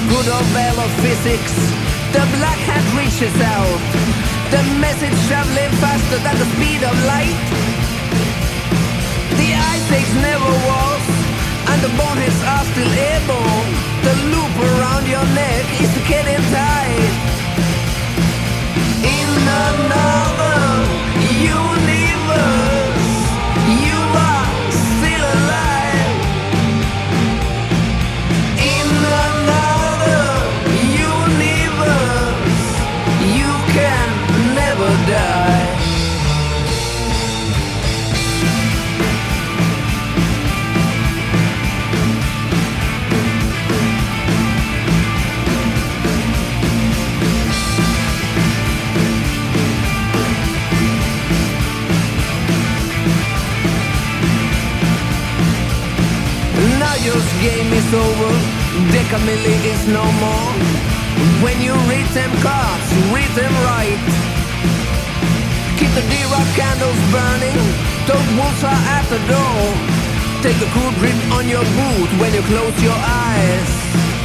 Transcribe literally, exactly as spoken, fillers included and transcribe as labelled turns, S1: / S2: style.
S1: good old veil of physics. The black hat reaches out, the message traveling faster than the speed of light. The ice age never was, and the boneheads are still airborne. The loop around your neck is getting tight. In another universe, you are still alive. In another universe, you can never die. Your game is over, Decamilli is no more. When you read them cards, read them right. Keep the D-Rock candles burning, those wolves are at the door. Take a cool grip on your boot when you close your eyes.